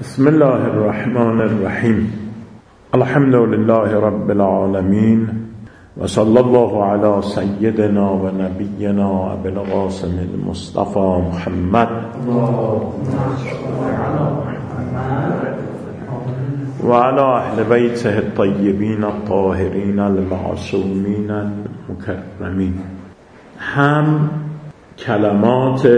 بسم الله الرحمن الرحیم. الحمد لله رب العالمین و صلی الله علی سیدنا و نبینا ابی القاسم المصطفى محمد و علی اهل بیته الطیبین الطاهرین المعصومین المکرمین. هم کلمات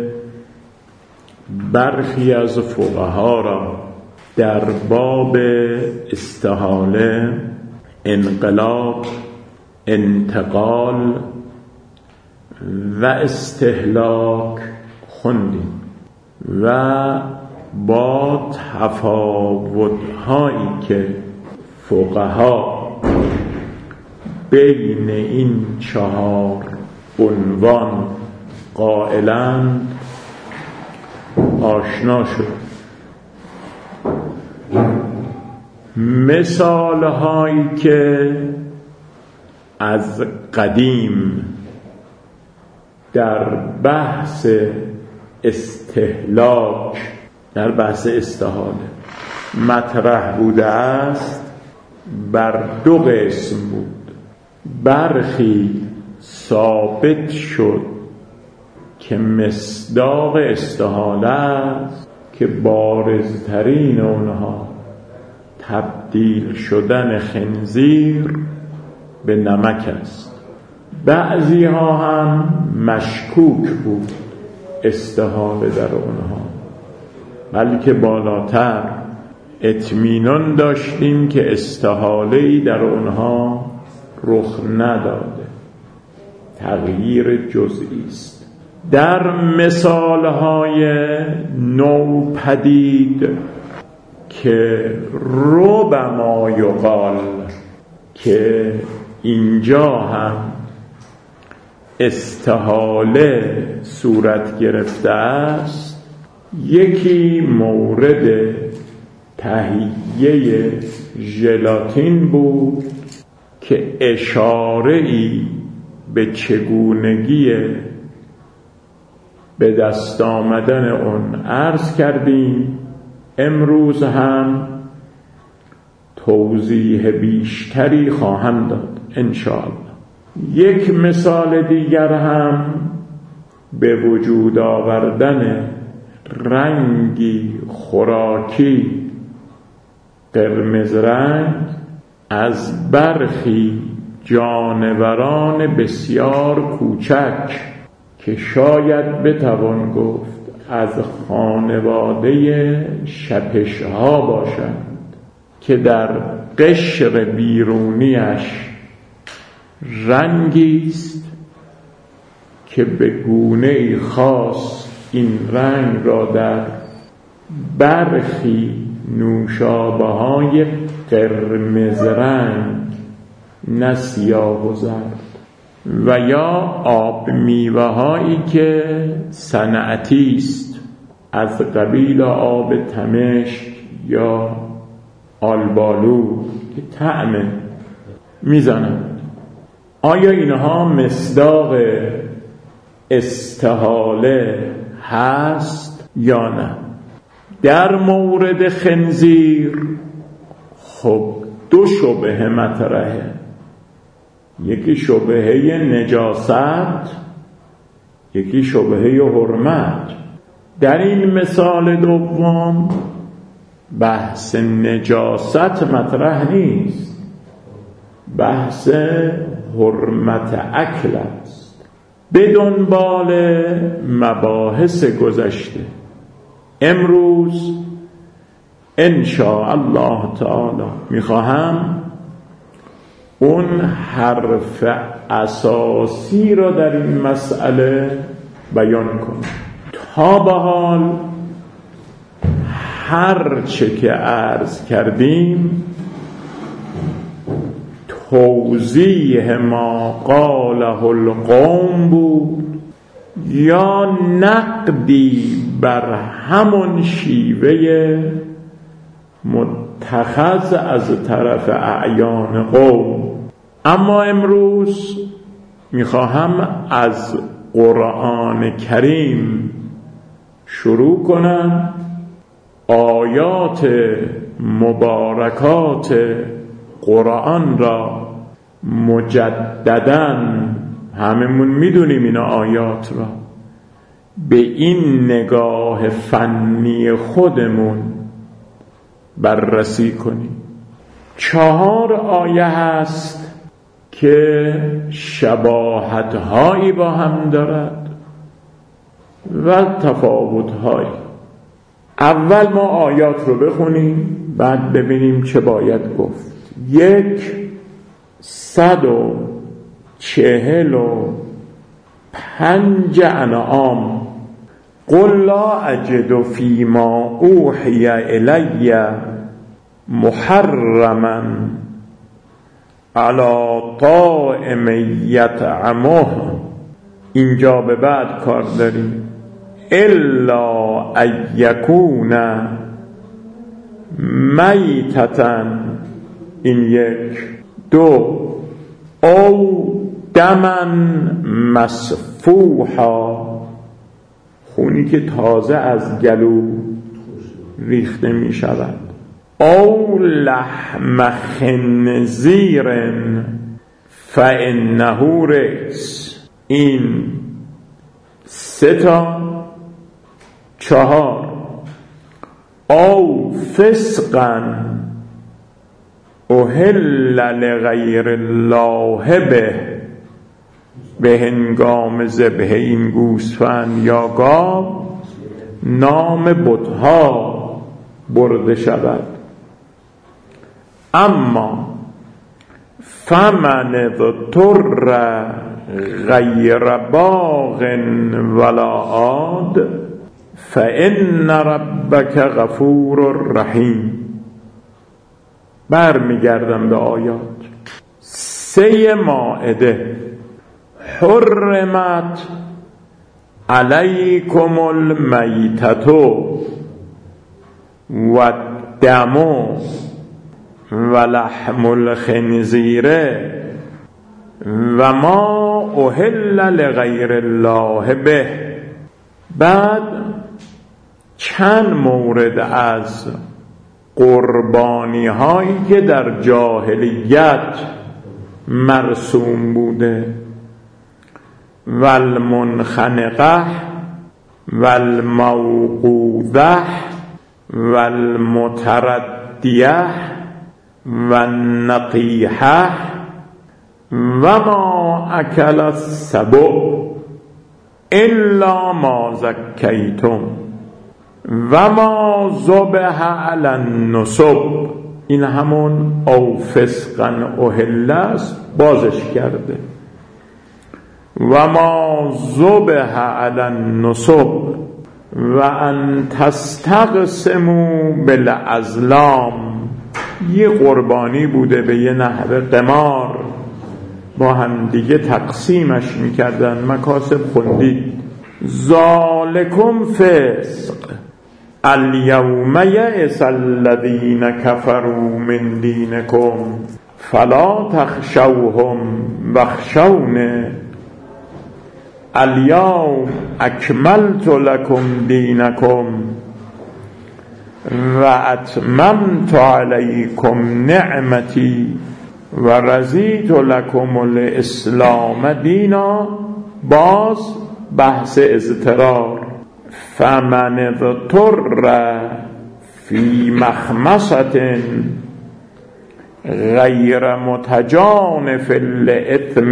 برخی از فقها را در باب استحاله، انقلاب، انتقال و استهلاک خوندیم و با تفاوت‌هایی که فقها بین این چهار عنوان قائلند آشنا شد. مثال هایی که از قدیم در بحث استهلاک، در بحث استحاله مطرح بوده است بر دو قسم بود. برخی ثابت شد که مصداق استحاله است که بارزترین اونها تبدیل شدن خنزیر به نمک است. بعضی ها هم مشکوک بود استحاله در اونها، بلکه بالاتر اطمینان داشتیم که استحاله‌ای در اونها رخ نداده، تغییر جزئی است. در مثالهای نوپدید که ربما یقال که اینجا هم استحاله صورت گرفته است، یکی مورد تهیه ژلاتین بود که اشاره‌ای به چگونگی به دست آمدن اون عرض کردیم. امروز هم توضیح بیشتری خواهم داد انشاءالله. یک مثال دیگر هم به وجود آوردن رنگی خوراکی قرمز رنگ از برخی جانوران بسیار کوچک که شاید بتوان گفت از خانواده شپش‌ها باشند که در قشر بیرونیش رنگی است که به گونه‌ای خاص این رنگ را در برخی نوشابه‌های قرمز رنگ، نه سیاه و زرد، و یا آب میوه هایی که صنعتی است از قبیل آب تمشک یا آلبالو که طعم میزنند. آیا اینها مصداق استحاله هست یا نه؟ در مورد خنزیر خب دو شبهه مطرحه، یکی شبهه نجاست، یکی شبهه حرمت. در این مثال دوم بحث نجاست مطرح نیست، بحث حرمت اکل است. به دنبال مباحث گذشته امروز ان شاء الله تعالی میخواهم اون حرف اساسی را در این مسئله بیان کنم. تا به حال هر چه که عرض کردیم توضیح ما قاله القوم بود یا نقدی بر همون شیوه متخذ از طرف اعیان قوم. اما امروز میخواهم از قرآن کریم شروع کنم آیات مبارکات قرآن را مجدداً، هممون میدونیم این آیات را، به این نگاه فنی خودمون بررسی کنیم. 4 آیه هست که شباهت‌هایی با هم دارد و تفاوت‌هایی. اول ما آیات رو بخونیم، بعد ببینیم چه باید گفت. 145 انعام. قل لا اجد فیما اوحی الی محرما علی طاعم یطعمه. اینجا به بعد کار داریم. الا ان یکون میتة، این 1. 2 او دما مسفوحا، خونی که تازه از گلو ریخته می شود. او لحم خنزیر فانه رجس، این 3 تا. 4 او فسقا اهل لغیر الله به هنگام ذبح این گوسفند یا گاو نام بتها برده شود. اما فمن اضطر غیر باغ ولا عاد فإن ربک غفور رحیم. برمیگردم به آیات. 3 مائده. حرمت علیکم المیتة و الدم و لحم الخنزیر و ما اهل لغیر الله به. بعد چند مورد از قربانی هایی که در جاهلیت مرسوم بوده، والمنخنقه والموقوذه والمتردیه والنطیحه و ما اکل السبع الا ما زکیتم و ما ذبح علی النصب. این همون او فسقا اهل است، بازش کرده. و ما ذبح علی النصب و ان تستقسموا بالازلام. یه قربانی بوده به یه نحوه قمار، با هم دیگه تقسیمش میکردن. مکاسب خوندید. ذالکم فسق الیوم یئس الذین کفروا من دینکم فلا تخشوهم واخشونی الیوم اکملت لکم دینکم و اتممت علیکم نعمتی و رضیت لکم الاسلام دینا. باز بحث اضطرار. فمن اضطر فی مخمصة غیر متجانف لإثم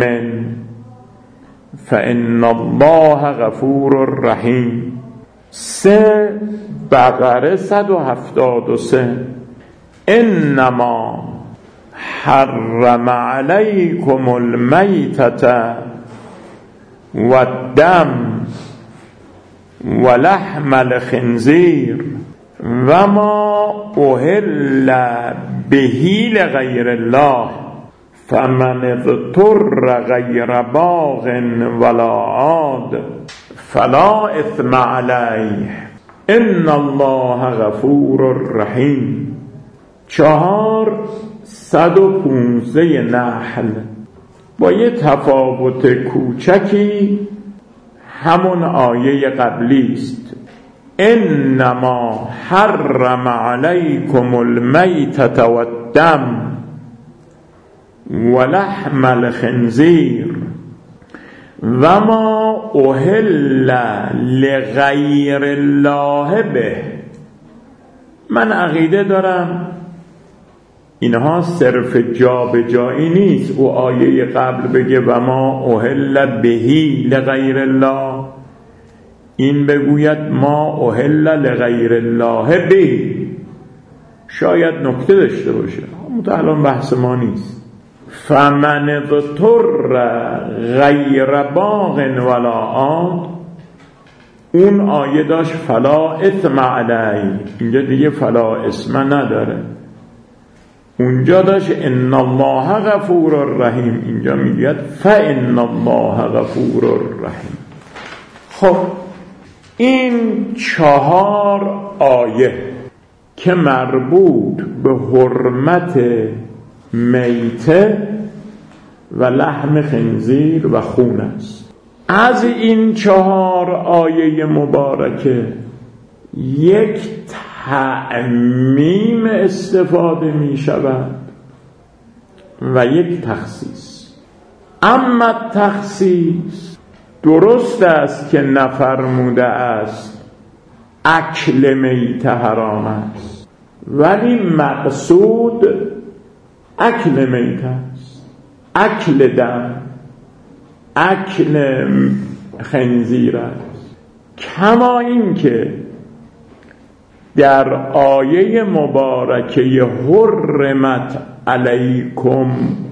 فإن الله غفور رحیم. 3 بقره 173. انما حرم علیکم المیتة و الدم و لحم الخنزیر و ما اهل به لغیر الله فمن اضطر غیر باغ ولا عاد فلا اثم علیه ان الله غفور رحیم. 415 نحل. با یه تفاوت کوچکی همون آیه قبلی است. انما حرم علیکم المیتة والدم ولحم الخنزیر و ما اهل لغیر الله به. من عقیده دارم اینها صرف جابجایی نیست. او آیه قبل بگه و ما اهل بهی لغیر الله، این بگوید ما اهل لغیر الله به. شاید نکته داشته باشه، الان بحث ما نیست. فمن اضطر غیر باغ ولا عاد، اون آیه داشت فلا اثم علی، اینجا دیگه فلا اسم نداره. اونجا داشت ان الله غفور رحیم، اینجا میگه فان الله غفور رحیم. خب این 4 آیه که مربوط به حرمت میته و لحم خنزیر و خون است، از این 4 آیه مبارکه یک تعمیم استفاده می شود و یک تخصیص. اما تخصیص درست است که نفرموده است اکل میته حرام است، ولی مقصود اکل میته است، اکل دم، اکل خنزیر است. کما این که در آیه مبارکه حرمت علیکم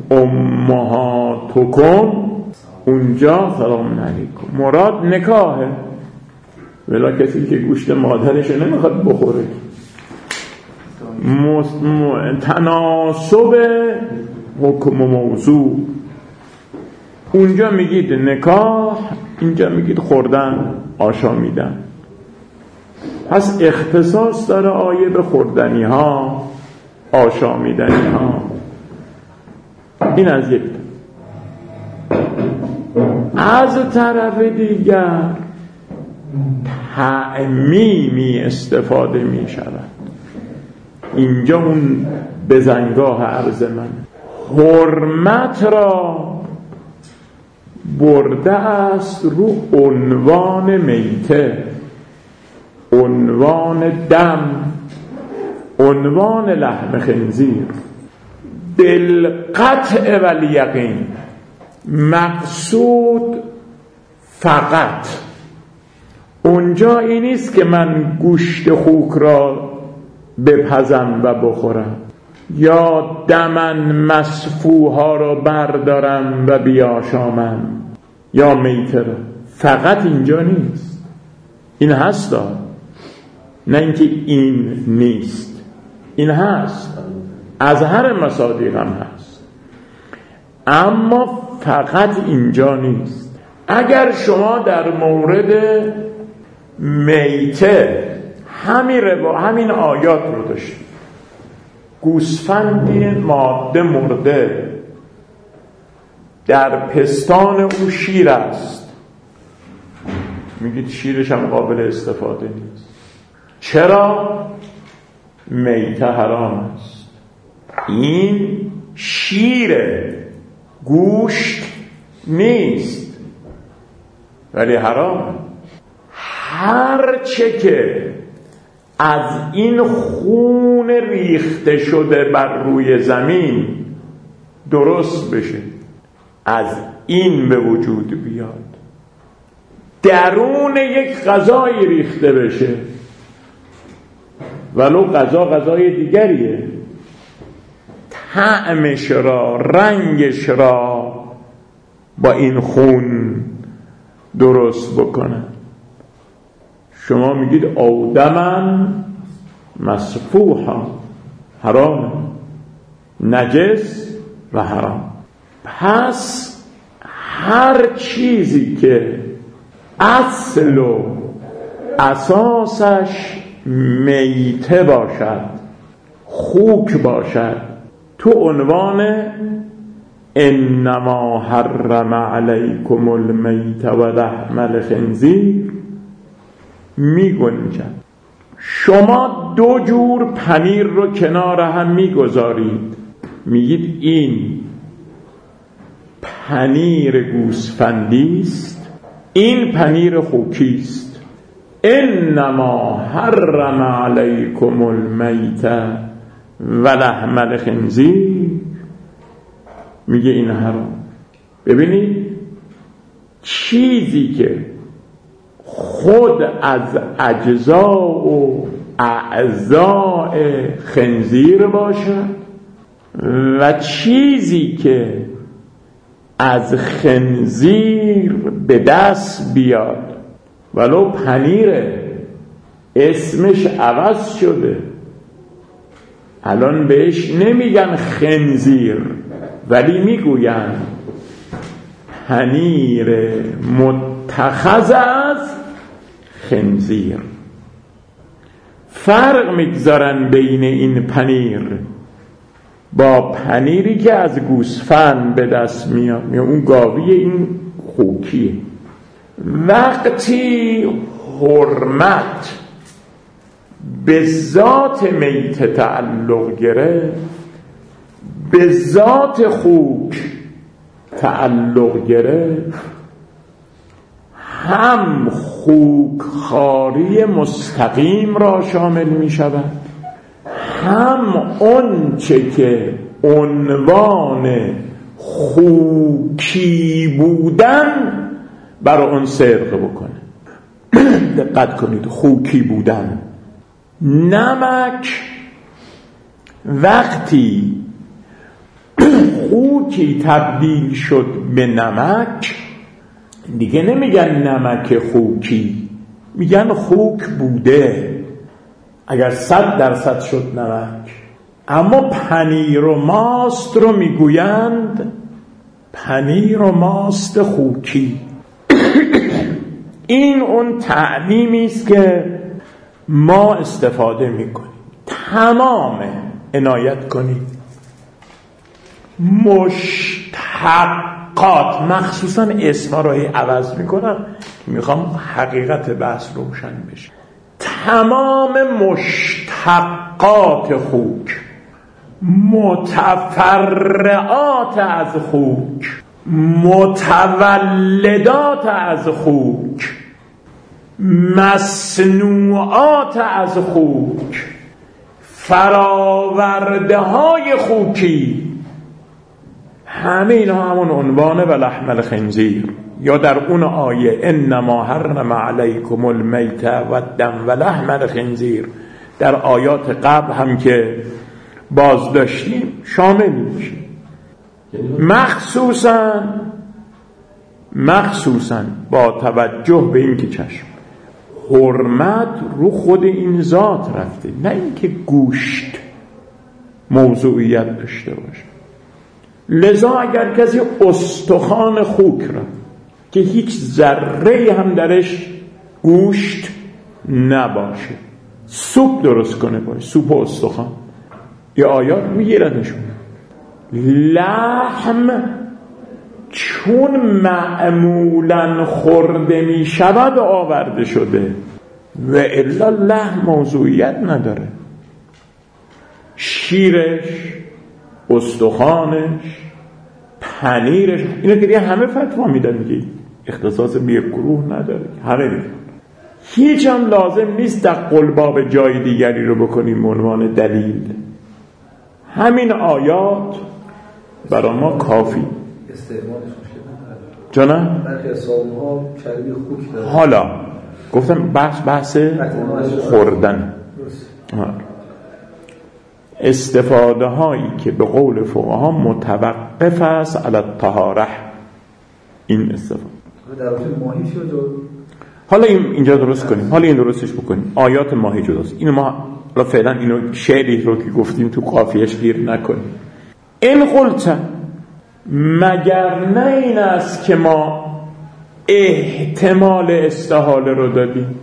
امهاتکم، اونجا سلام علیکم مراد نکاحه، ولی کسی که گوشت مادرش نمیخواد بخوره. تناسب حکم و موضوع، اونجا میگید نکاح، اینجا میگید خوردن، آشامیدن. پس اختصاص داره آیه به خوردنی ها، آشامیدنی ها. این از یک. از طرف دیگر تعمیمی استفاده می شود. اینجا اون بزنگاه عرض من حرمت را برده است رو عنوان میته، عنوان دم، عنوان لحم خنزیر. بالقطع و الیقین مقصود فقط اونجا این نیست که من گوشت خوک را بپزم و بخورم یا دمن مسفوها را بردارم و بیاشامم یا میته را. فقط اینجا نیست، این هست، نه اینکه این نیست، این هست، از هر مصادیق هم هست، اما فقط اینجا نیست. اگر شما در مورد میته همین آیات رو داشتید، گوسفندی ماده مرده در پستان او شیر است، میگید شیرش هم قابل استفاده نیست. چرا؟ میته حرام است. این شیر گوشت نیست ولی حرام. هر چه که از این خون ریخته شده بر روی زمین درست بشه، از این به وجود بیاد، درون یک غذای ریخته بشه، ولو غذای دیگریه، طعمش را، رنگش را با این خون درست بکنه. شما میگید آدمن مسفوحا، حرام، نجس و حرام. پس هر چیزی که اصل و اساسش میته باشد، خوک باشد، تو عنوان انما حرم علیکم المیت و لحم الخنزیر می‌گنجد. شما دو جور پنیر رو کنار هم میگذارید، میگید این پنیر گوسفندی است، این پنیر خوکی است. انما حرم علیکم المیت و لحم الخنزیر، میگه این حرام. ببینید چیزی که خود از اجزا و اعضاء خنزیر باشد و چیزی که از خنزیر به دست بیاد، ولو پنیره اسمش عوض شده، الان بهش نمیگن خنزیر ولی میگوین پنیر متخذ از خنزیر. فرق میگذارن بین این پنیر با پنیری که از گوسفند به دست میاد، اون گاویه، این خوکیه. وقتی حرمت به ذات میت تعلق گرفت، به ذات خوک تعلق گرفت، هم خوکخواری مستقیم را شامل می شود، هم اون چه که عنوان خوکی بودن برای اون صدق بکنه. دقت کنید، خوکی بودن. نمک وقتی خوکی تبدیل شد به نمک، دیگه نمیگن نمک خوکی، میگن خوک بوده. اگر 100% شد نمک. اما پنیر و ماست رو میگویند پنیر و ماست خوکی. این اون تعلیمی است که ما استفاده میکنیم. تمام عنایت کنید مشتقات، مخصوصا اسما رو عوض میکنم، میخوام حقیقت بحث روشن بشه. تمام مشتقات خوک، متفرعات از خوک، متولدات از خوک، مصنوعات از خوک، فراورده های خوکی، همه اینها همون عنوانه و لحم الخنزیر. یا در اون آیه انما حرم علیکم المیت و الدم و لحم الخنزیر، در آیات قبل هم که باز داشتیم شامل میشه. مخصوصاً با توجه به این که چشم حرمت رو خود این ذات رفته، نه اینکه گوشت موضوعیت داشته باشه. لذا اگر کسی استخوان خوک را که هیچ ذره هم درش گوشت نباشه سوپ درست کنه، باشه سوپ و استخوان، یه آیات میگیردشون. لحم چون معمولا خورده می شود آورده شده و الا لحم موضوعیت نداره. شیرش، استخوانش، پنیرش، اینا که دیگه همه فتوا میدن، میگه اختصاص به یک گروه نداره، همه دیگه. هیچ هم لازم نیست در قلباب جای دیگری رو بکنیم به عنوان دلیل. همین آیات برای ما کافی. جانم؟ حالا گفتم بحث خوردن، استفاده هایی که به قول فقها متوقف است علی الطهاره، این استفاده. حالا اینجا درست کنیم، حالا این درستش بکنیم. آیات ماهی جداست، اینو ما فعلا اینو شعری رو که گفتیم تو قافیه‌اش گیر نکنیم. این قلت، مگر نه این است که ما احتمال استحاله رو دادیم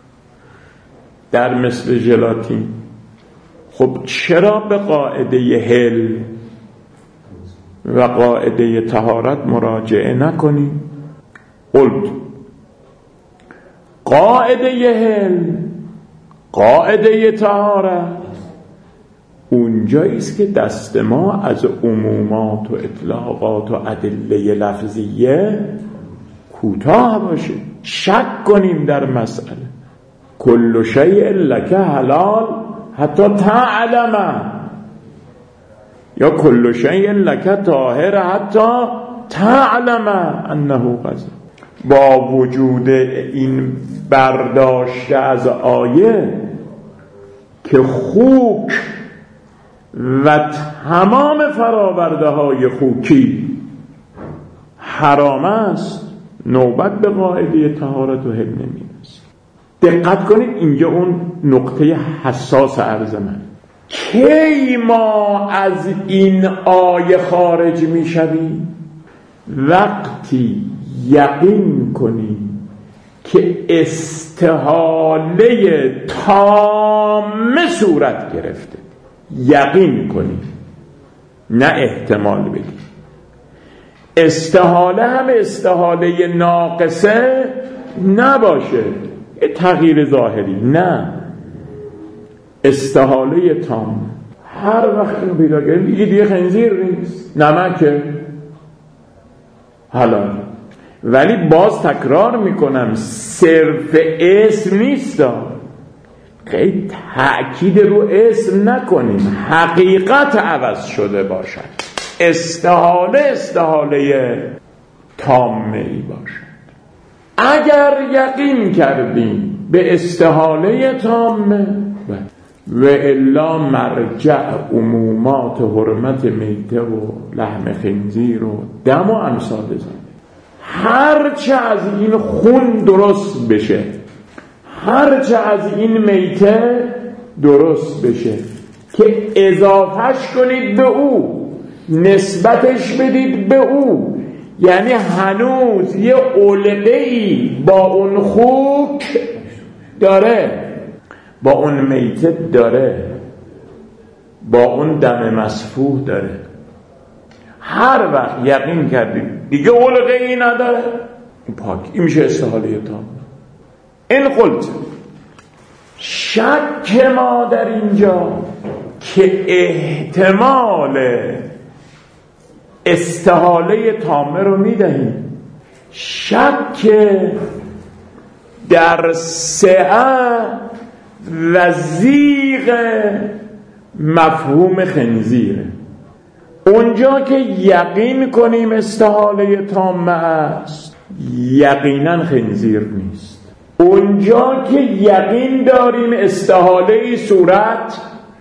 در مثل ژلاتین؟ خب چرا به قاعده حل و قاعده طهارت مراجعه نکنیم؟ قلت قاعده حل، قاعده طهارت اونجاییست که دست ما از عمومات و اطلاقات و ادله لفظیه کوتاه باشه. شک کنیم در مسئله. کل شیء لک حلال حتی تعلم، یا کل شیء لک طاهر حتی تعلم انه غضب. با وجود این برداشته از آیه که خوک و تمام فراورده های خوکی حرام است، نوبت به قاعده طهارت و حل نمیرسه. دقت کنید اینجا اون نقطه حساس عرض من. کی ما از این آیه خارج میشویم؟ وقتی یقین کنیم که استحاله تامه صورت گرفته. یقین کنیم، نه احتمال بگیم. استحاله هم استحاله ناقصه نباشه، یه تغییر ظاهری، نه، استحاله تام. هر وقت اینو پیدا کردیم دیگه خنزیر نیست، نمکه، حلال. ولی باز تکرار میکنم صرف اسم نیست، خیلی تأکید رو اسم نکنیم، حقیقت عوض شده باشد. استحاله تامه ای باشد. اگر یقین کردیم به استحاله تامه و الا مرجع عمومات حرمت میته و لحم خنزیر و دم و امثال زن، هرچه از این خون درست بشه، هرچه از این میته درست بشه که اضافهش کنید به او، نسبتش بدید به او، یعنی هنوز یه علقه‌ای با اون خوک داره، با اون میته داره، با اون دم مسفوح داره. هر وقت یقین کردید دیگه علقه‌ای نداره، پاک، این میشه استحاله تام. این قلت شک ما در اینجا که احتمال استحاله تامه رو میدهیم، شک در سعه و زیغ مفهوم خنزیره. اونجا که یقین کنیم استحاله تامه است، یقینا خنزیر نیست. اونجا که یقین داریم استحاله صورت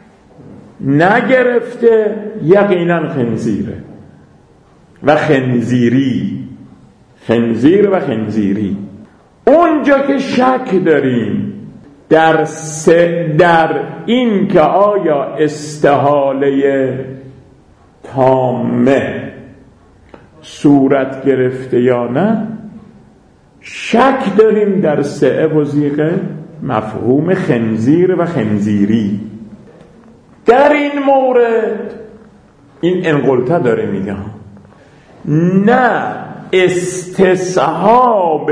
نگرفته، یقینا خنزیره و خنزیری، خنزیر و خنزیری. اونجا که شک داریم در این که آیا استحاله تامه صورت گرفته یا نه، شک داریم در سعه و زیغ مفهوم خنزیر و خنزیری. در این مورد این انقلته داره میگه نه استصحاب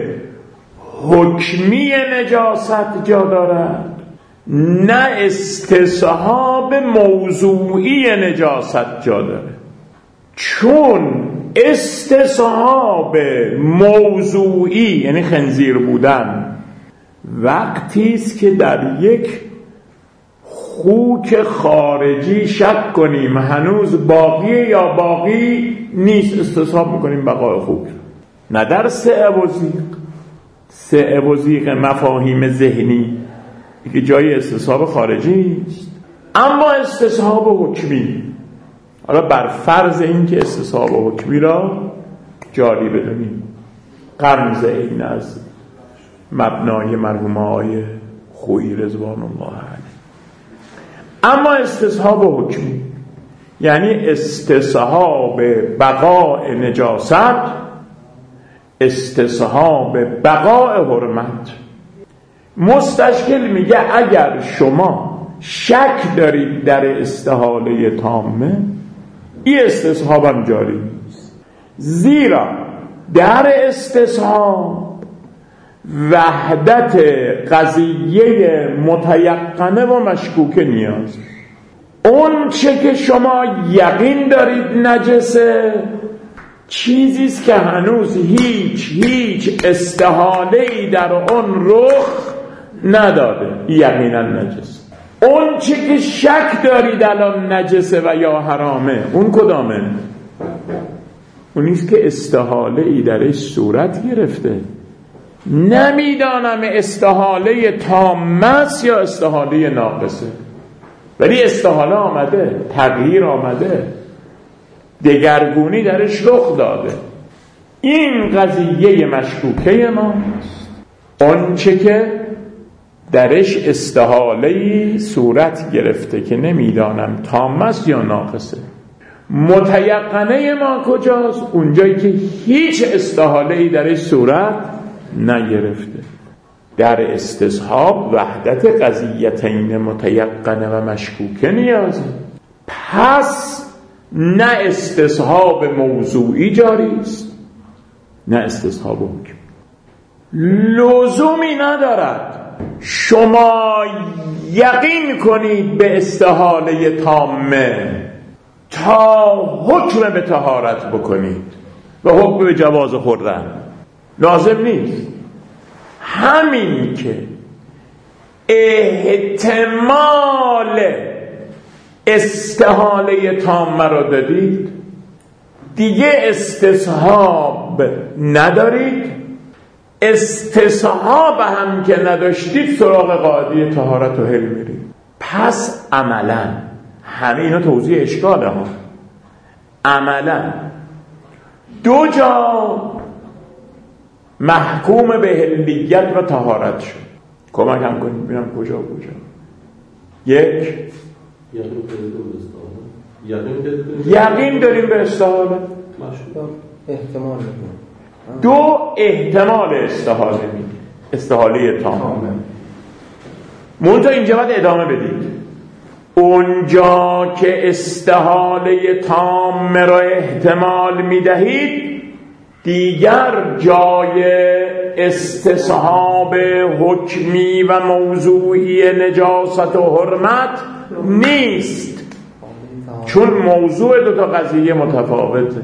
حکمی نجاست جا دارد، نه استصحاب موضوعی نجاست جا داره. چون استصحاب موضوعی یعنی خنزیر بودن وقتی است که در یک خوک خارجی شک کنیم هنوز باقیه یا باقی نیست، استصحاب میکنیم بقای خوک، نه در سعه و زیغ. سعه و زیغ مفاهیم ذهنی که جای استصحاب خارجی است، اما استصحاب حکمی، حالا بر فرض این که استصحاب حکمی را جاری بدونیم، غمز این از مبنای مرحوم آقای خویی رضوان الله علیه. اما استصحاب حکمی یعنی استصحاب بقاء نجاست، استصحاب بقاء حرمت. مستشکل میگه اگر شما شک دارید در استحاله تامه، این استصحابم جاری نیست، زیرا در استصحاب وحدت قضیه متیقنه و مشکوکه نیاز. اون چه که شما یقین دارید نجسه، چیزیست که هنوز هیچ استحاله‌ای در اون رخ نداده، یقینا نجس. اون چه که شک دارید الان نجسه و یا حرامه، اون کدامه؟ اونیست که استحاله‌ای درش صورت گرفته. نمیدانم استحاله تامه است یا استحاله ناقصه، ولی استحاله آمده، تغییر آمده، دگرگونی درش رخ داده. این قضیه مشکوکه ماست. اون چه که درش استحاله‌ای صورت گرفته که نمیدانم تامه است یا ناقصه. متیقنه ما کجاست؟ اونجایی که هیچ استحاله‌ای درش صورت نگرفته. در استصحاب وحدت قضیتین متیقنه و مشکوکه نیازه. پس نه استصحاب موضوعی جاری است نه استصحاب حکم. لزومی ندارد شما یقین کنید به استحاله تامه تا حکم به طهارت بکنید و حکم به جواز خوردن. لازم نیست. همین که احتمال استحاله تامه را دادید دیگه استصحاب ندارید. استصحاب هم که نداشتید سراغ قاعده طهارت و حل میرید. پس عملا همه اینا توضیح اشکاله ها. عملا دو جا محکوم به حلیت و طهارت شد. کمک هم کنید ببینم کجا. یک، یقین داریم به استحاله. احتمال. دو، احتمال استحاله میدیم، استحاله تام. منتها اینجا باید ادامه بدید. اونجا که استحاله تام را احتمال میدهید دیگر جای استصحاب حکمی و موضوعی نجاست و حرمت نیست، چون موضوع دو تا قضیه متفاوته.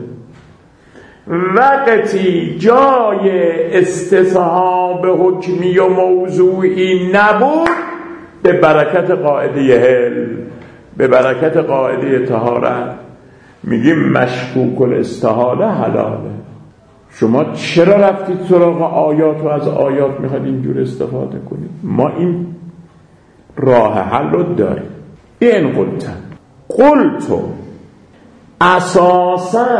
وقتی جای استصحاب حکمی و موضوعی نبود به برکت قاعده حل، به برکت قاعده طهارت میگیم مشکوک الاستحاله حلاله. شما چرا رفتید سراغ آیات و از آیات میخواد اینجور استفاده کنید؟ ما این راه حل رو داریم. این قلتو اساساً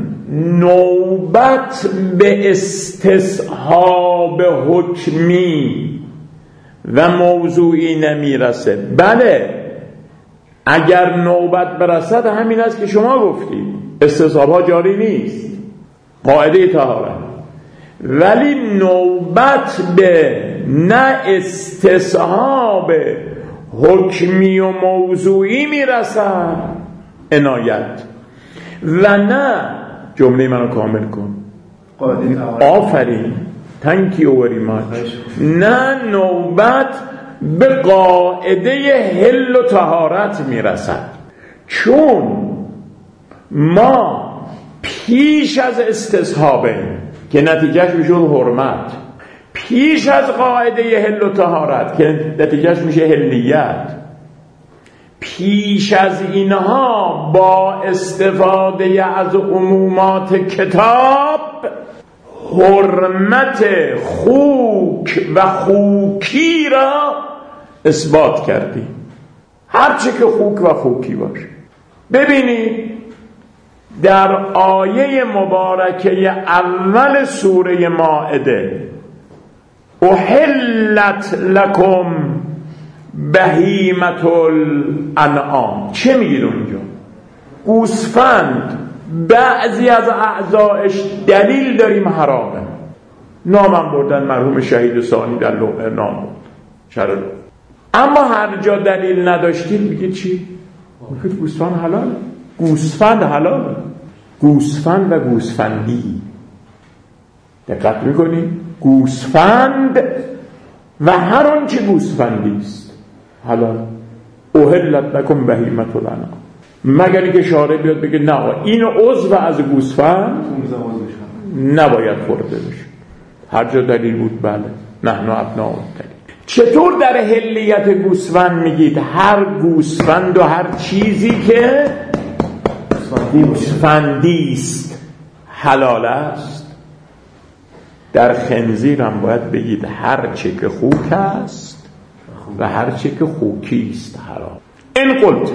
نوبت به استصحاب حکمی و موضوعی نمیرسه. بله اگر نوبت برسد همین است که شما گفتید، استصحاب ها جاری نیست، قاعده طهارت. ولی نوبت به نه استصحاب حکمی و موضوعی میرسد عنایت و نه جمله منو کامل کن. آفرین thank you very much. نه نوبت به قاعده حل و طهارت میرسد، چون ما پیش از استصحابه که نتیجهش میشه حرمت، پیش از قاعده حل و طهارت که نتیجهش میشه حلیت، پیش از اینها با استفاده از عمومات کتاب حرمت خوک و خوکی را اثبات کردیم. هرچه که خوک و خوکی باشه. ببینید در آیه مبارکه اول سوره مائده احلت لکم بهیمة الانعام، چه میگید اونجا؟ گوسفند بعضی از اعضایش دلیل داریم حرامه. نامم بردن مرحوم شهید ثانی در لوحه نام بود، چرا؟ اما هر جا دلیل نداشتید میگید چی؟ میگید گوسفند حلاله. گوسفند حلاله. گوسفند و گوسفندی دقت میکنید؟ گوسفند و هر آنچه گوسفندی است حلال. احلت لکم بهیمة الانعام، مگر اینکه شارع بیاد بگه نه این عضو از گوسفند نباید خورده بشه. هر جا دلیل بود بله، نحن ابناء الدلیل. چطور در حلیت گوسفند میگید هر گوسفند و هر چیزی که گوسفندی است حلال است؟ در خنزیر هم باید بگید هر چه که خوک است و هر چه که خوکی است حرام. این قلت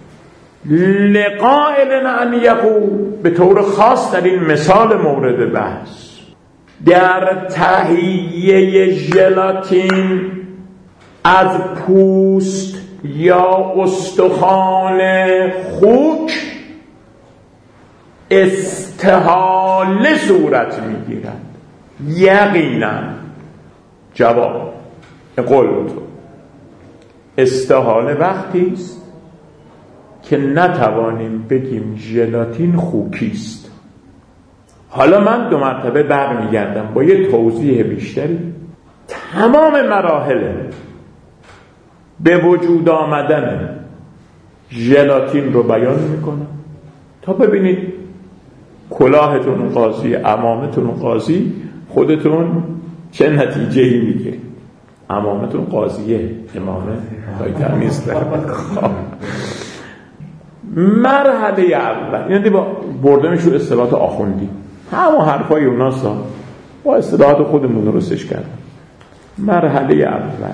لقائل ان یقول، به طور خاص در این مثال مورد بحث در تهیه ژلاتین از پوست یا استخوان خوک استحاله صورت میگیرد. یقینا جواب قلت استحاله وقتی است که نتوانیم بگیم ژلاتین خوکی است. حالا من 2 مرتبه برمیگردم با یه توضیح بیشتری تمام مراحل به وجود آمدن ژلاتین رو بیان میکنم تا ببینید کلاهتون قاضی، عمامتون قاضی، خودتون چه نتیجه‌ای میگیرید. عمامتون قاضیه، امامه تایتر نیست. مرحله اول یعنی با بردمش رو اصطلاحات آخوندی، همون حرفای اوناست، با اصطلاحات خودمون درستش کردم. مرحله اول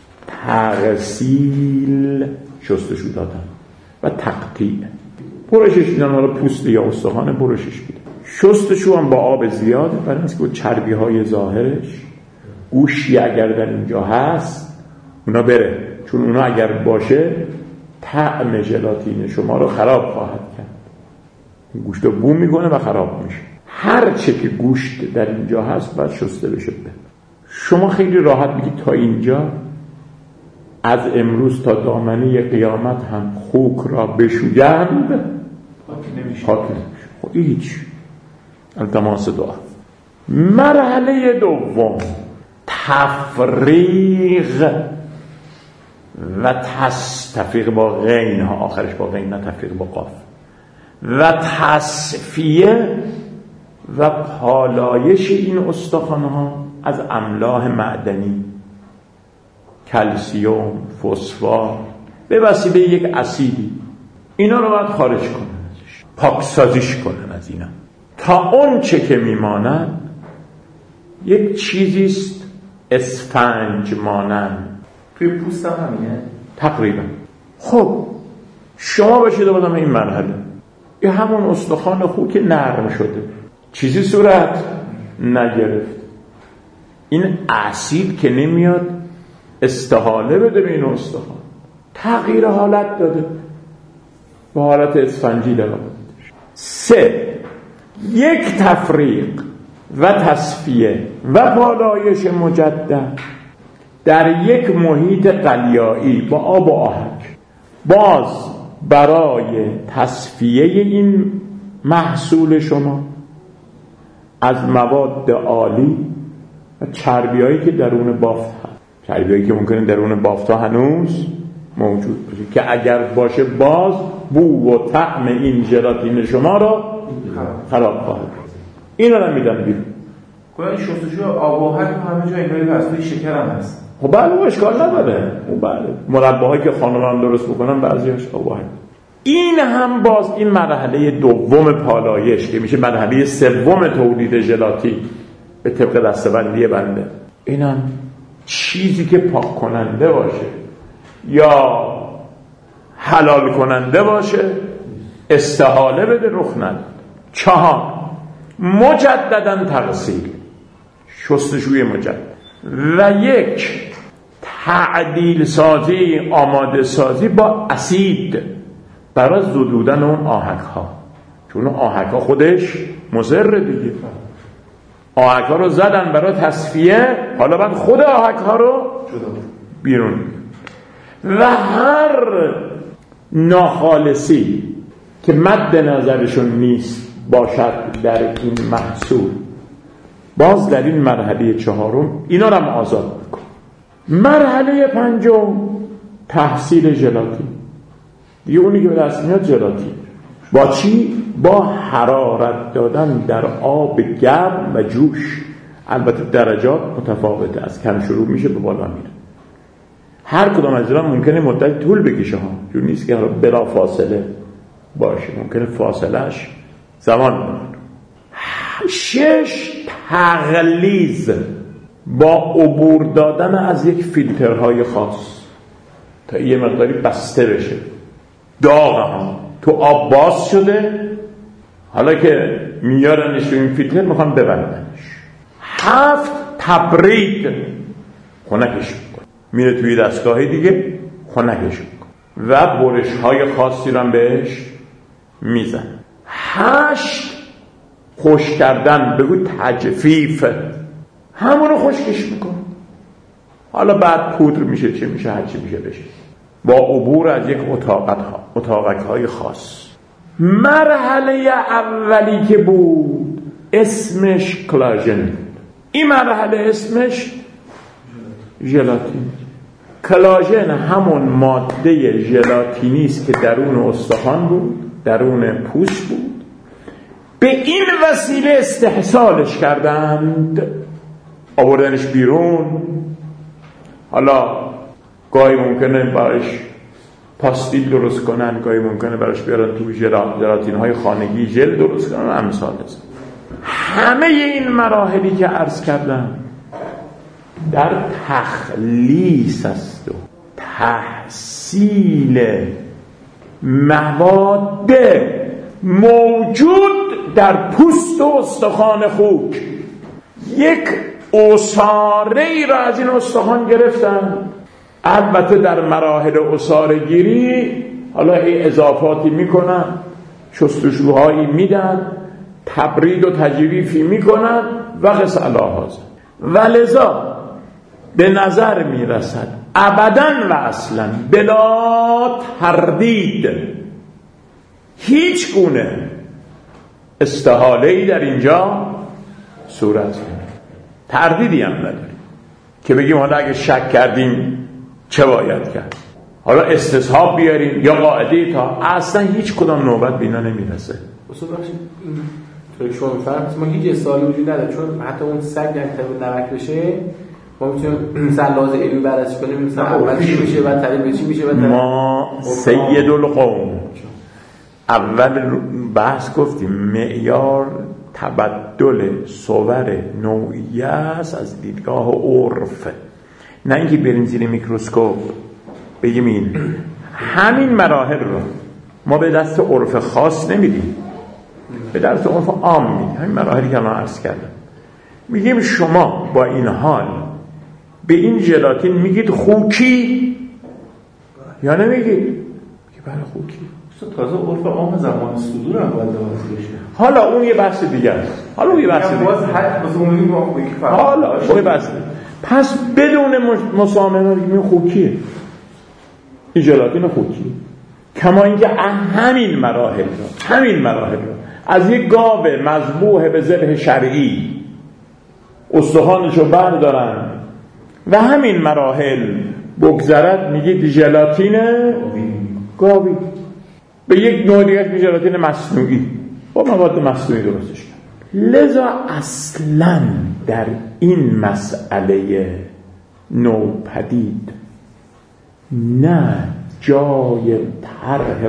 تغسیل، شستشو دادن و تقطیع. برشش میدن، حالا پوست یا استخوان برشش میدن. شستشو هم با آب زیاده برای اینکه چربی های ظاهرش، گوشی اگر در اینجا هست اونا بره، چون اونا اگر باشه طعم ژلاتین شما رو خراب خواهد کرد. گوشت رو بو میکنه و خراب میشه. هر چه که گوشت در اینجا هست باید شسته بشه. شما خیلی راحت میگید تا اینجا، از امروز تا دامنه قیامت هم خوک را بشویند خاک نمیشه. خب هیچ. التماس دعا. مرحله دوم تفریق و تفریق با غین ها، آخرش با غین نه تفریق با قاف، و تصفیه و پالایش این استخوان‌ها از املاح معدنی، کلسیوم، فسفر، به وسیله یک اسیدی. اینا رو باید خارج کنن، پاکسازیش کنن از اینا، تا اون چه که میماند یک چیزیست اسفنج مانند. توی پوست هم همینه تقریبا. خب شما باشید بازم این مرحله، این همون استخوان خوک نرم شده، چیزی صورت نگرفت. این اسید که نمیاد استحاله بده به این استخوان، تغییر حالت داده، به حالت اسفنجی در آمده. 3 یک تفریق و تصفیه و پالایش مجدد در یک محیط قلیایی با آب و آهک، باز برای تصفیه این محصول شما از مواد عالی و چربیایی که درون بافت هست، چربیایی که ممکنه درون بافت ها هنوز موجود باشه که اگر باشه باز بو و طعم این ژلاتین شما را خراب خواهد کرد. اینا رو میدن بیرون. این شستشو آب و آهک همه جا اینایی هست، توی شکر هم هست. خب بله اشکال نداره. بله مرباهایی که خانواده‌ام درست میکنن بعضیش آب و آهک. این هم باز این مرحله دوم پالایش که میشه مرحله سوم تولید ژلاتین به طبق دسته‌بندی بنده. اینم چیزی که پاک کننده باشه یا حلال کننده باشه استحاله بده رخ نداد. 4 مجدداً تغسیل، شستشوی مجدد. و 1 تعدیل سازی، آماده سازی با اسید برای زدودن اون آهک ها، چون آهک ها خودش مضر دیگه. آهک ها رو زدن برای تصفیه، حالا بعد خود آهک ها رو بیرون. و هر ناخالصی که مد نظرشون نیست باشد در این محصول باز در این مرحله چهارم اینا رو هم آزاد میکن. مرحله پنجم تحصیل ژلاتین. دیگه اونی که به دست میاد ژلاتین با چی؟ با حرارت دادن در آب گرم و جوش. البته درجات متفاوته، از کم شروع میشه به بالا میره. هر کدام از اینا ممکنه مدت طول بکشه ها، جور نیست که بلا فاصله باشه، ممکنه فاصلهش زمان بمونه. 6 تغلیظ با عبور دادن از یک فیلترهای خاص تا یه مقداری بسته بشه. داغ ها تو آب باز شده، حالا که میارنش رو این فیلتر میخوان ببندنش. 7 تبرید، خنکش میکن، میره توی دستگاه دیگه خنکش میکن و برش های خاصی رو بهش میزن. 8 خشک کردن، بگو تجفیف، همونو خشکش میکن. حالا بعد پودر میشه، چه میشه، هر چی میشه بشه، با عبور از یک اتاقک‌های خاص. مرحله اولی که بود اسمش کلاژن. این مرحله اسمش ژلاتین. کلاژن همون ماده ژلاتینی است که درون استخوان بود، درون پوست بود. به این وسیله استحصالش کردند، آوردنش بیرون. حالا گاهی ممکنه براش پاستیل درست کنن، گاهی ممکنه براش بیارن توی ژلاتین های خانگی ژل درست کنن، امثال هست. همه این مراحلی که عرض کردم در تخلیص است و تحصیل مواد موجود در پوست و استخوان خوک. یک عصاره ای را از این استخوان گرفتن، البته در مراحل عصاره گیری حالا اضافاتی میکنن، شستشوهایی میدن، تبرید و تجویفی میکنن و قص علاهاز. ولذا به نظر میرسد ابداً و اصلاً بلا تردید هیچ گونه استحاله‌ای در اینجا صورت نمی‌گیرد. تردیدی هم نداریم که بگیم حالا اگه شک کردیم چه باید کرد، حالا استصحاب بیاریم یا قاعده تا، اصلا هیچ کدام نوبت بینا نمیرسه. اصلا بخشید این شما میفرمایید ما هیچ استحاله وجود نداره، چون حتی اون سگ اگه نمک بشه ما میتونیم مثلا لازم علمی بررسی کنیم، مثلا اول چی میشه بعد تعریف چی میشه بعد ما سید القوم اول بحث گفتیم معیار تبدل صور نوعیه است از دیدگاه عرف، نه اینکه بریم زیر میکروسکوپ بگیم این. همین مراحل رو ما به دست عرف خاص نمیدیم، به دست عرف عام میدیم. همین مراحلی که من عرض کردم، میگیم شما با این حال به این ژلاتین میگید خوکی یا نمیگید؟ میگه بله خوکی. تازه عرف عام زمان صدور هم باید دوازی بشه. حالا اون یه بحث دیگه است. حالا اون یه بحث دیگه است. حالا اون یه بحث دیگه. پس بدون مسامحه میگیم خوکیه. این ژلاتین خوکی. کما اینکه همین مراحل رو از یک گاو مذبوح به ذبح شرعی استخوانشو بردارن و همین مراحل بگذرد، میگید ژلاتین گاوی. به یک نوع دیگه ژلاتین مصنوعی با مواد مصنوعی درستش کرد. لذا اصلا در این مسئله نوپدید نه جای طرح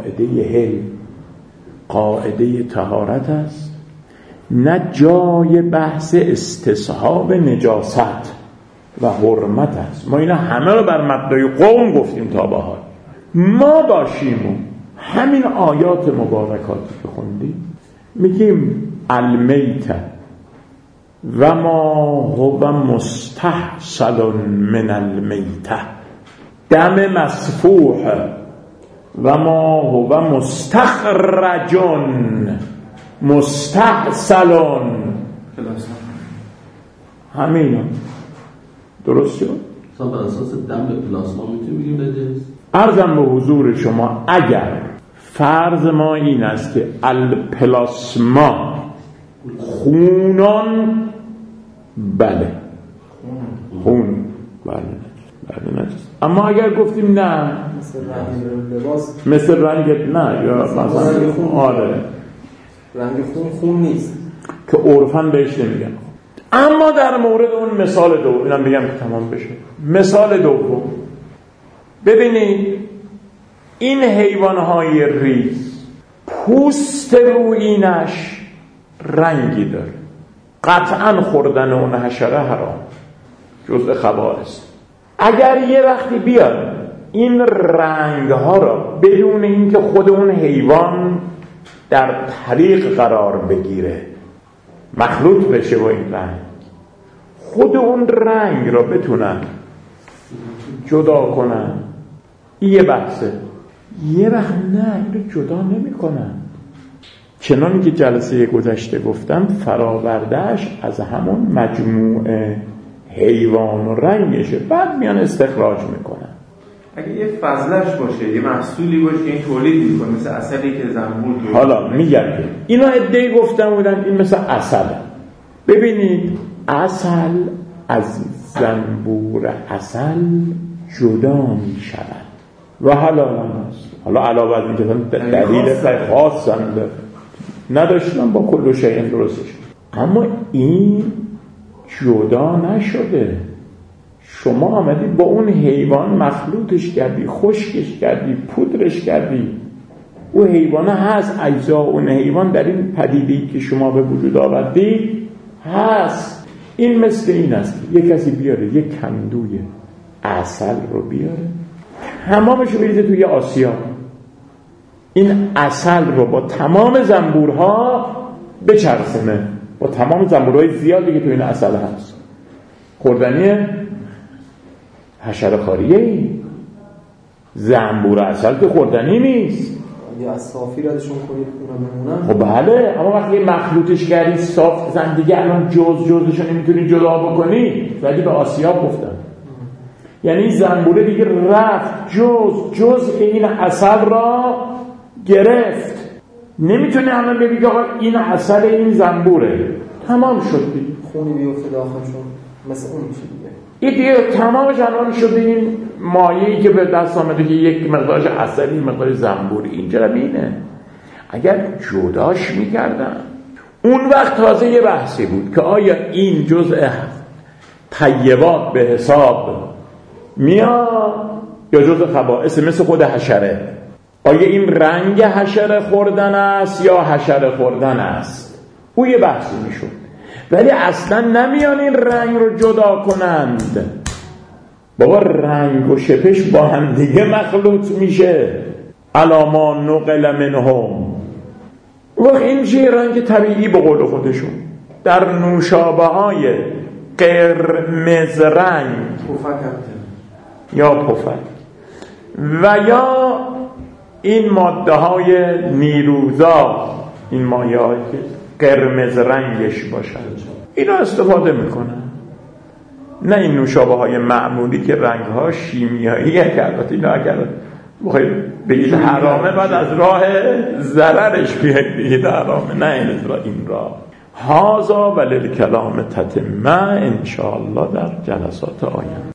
قاعده طهارت است، نه جای بحث استصحاب نجاست و حرمت است. ما اینا همه رو بر مبنای قوم گفتیم تا به حال. ما باشیم و همین آیات مبارکاتی که خوندیم میگیم المیت و ما هو مستحصل من المیته، دم مسفوح و ما هو مستخرج مستحصل، همین درست شد؟ بر اساس دم به پلاسما میتونیم بگیم نجس؟ عرضم به حضور شما اگر فرض ما این است که الپلاسما خونان بله خون، بله نجس. اما اگر گفتیم نه مثل رنگ لباس، مثل رنگ نه یا مثلا خون، آره رنگ خون نیست که عرفاً بهش نمیگن. اما در مورد اون مثال دوم، اینم بگم که تمام بشه. مثال دوم، ببینید این حیوانهای ریز پوست رویینش رنگی داره، قطعاً خوردن اون حشره حرام، جزء خبائث. اگر یه وقتی بیاد این رنگ ها را بدون اینکه خود اون حیوان در طریق قرار بگیره مخلوط بشه با این رنگ، خود اون رنگ را بتونن جدا کنن، یه بحثه. یه وقت نه، این رو جدا نمی کنن. چنان که جلسه گذشته گفتم فرآورده‌اش از همون مجموعه حیوان و رنگشه، بعد میان استخراج میکنن. اگه یه فضلش باشه، یه محصولی باشه این تولید میکنه، مثل عسلی که زنبور تولید. حالا میگم اینا عده‌ای گفتم بودن این مثل عسل. ببینید عسل از زنبور عسل جدا میشود و حلال است. حالا علاوه از اینکه دلیل خاص نداشتن با کل شیء درستش، اما این جدا نشده. شما آمدید با اون حیوان مخلوطش کردی، خشکش کردی، پودرش کردی. اون حیوان هست، اجزا اون حیوان در این پدیده‌ای که شما به وجود آوردید هست. این مثل این است که یک کسی بیاره یک کندوی عسل رو بیاره، تمامش رو بریزه توی آسیا، این عسل رو با تمام زنبورها بچرخونه، با تمام زنبورهای زیادی که توی این عسل هست. خوردنیه؟ حشره خاریه این زنبور عسل که خوردنی نیست. یا از صافی ردشون کنید اونا بمونن. خب بله، اما وقتی مخلوطش کردی صاف زن دیگه الان جزشو نمیتونی جدا بکنی، زدی به آسیاب گفتم. یعنی زنبوره دیگه رفت جز این عسل را گرفت. نمیتونی الان بگی آقا این عسل این زنبوره، تمام شد دیگه. خونی بیفته داخلشون مثل اون میشه دیگه. این دیگه تمامش الان شده این مایه‌ای که به دست آمده که یک مقدارش عسلی مقدار زنبوری. اینجا اینه. اگر جداش میکردن اون وقت تازه یه بحثی بود که آیا این جزء طیبات به حساب میاد یا جزء خبائث مثل خود حشره. آیا این رنگ حشره خوردن است یا حشره خوردن است، او یه بحثی میشد. ولی اصلا نمیان این رنگ رو جدا کنند. بابا رنگ و شپش با هم دیگه مخلوط میشه. علاما نقل منهم، وقت این چیه؟ رنگ طبیعی به قول خودشون. در نوشابه های قرمز رنگ یا پفک و یا این ماده های نیروزا، این مایه هایی که قرمز رنگش باشن، اینا استفاده میکنن. نه این نوشابه های معمولی که رنگ ها شیمیاییه که البته اینا اگر بخواید بگید حرامه بعد از راه ضررش بگید حرامه، نه این راه. هذا وللکلام تتمه انشاءالله در جلسات آینده.